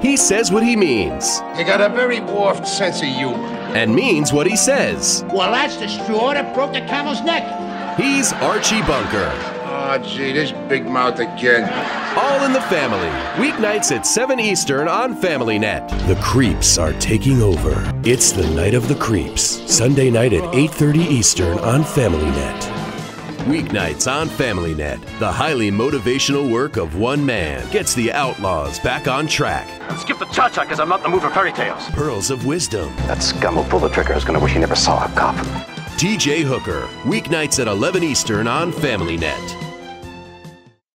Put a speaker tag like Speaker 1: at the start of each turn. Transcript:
Speaker 1: He says what he means
Speaker 2: You got a very warped sense of humor.
Speaker 1: and means what he says.
Speaker 3: Well, that's the straw that broke the camel's neck.
Speaker 1: He's Archie Bunker.
Speaker 2: Oh, gee, this big mouth again.
Speaker 1: All in the Family. Weeknights at 7 Eastern on FamilyNet. The Creeps are taking over. It's the night of the Creeps. Sunday night at 8:30 Eastern on FamilyNet. Weeknights on FamilyNet. The highly motivational work of one man gets the Outlaws back on track.
Speaker 4: Skip the cha-cha because I'm not in the mood for fairy tales.
Speaker 1: Pearls of Wisdom.
Speaker 5: That scum who pulled the trigger is going to wish he never saw a cop.
Speaker 1: TJ Hooker. Weeknights at 11 Eastern on FamilyNet.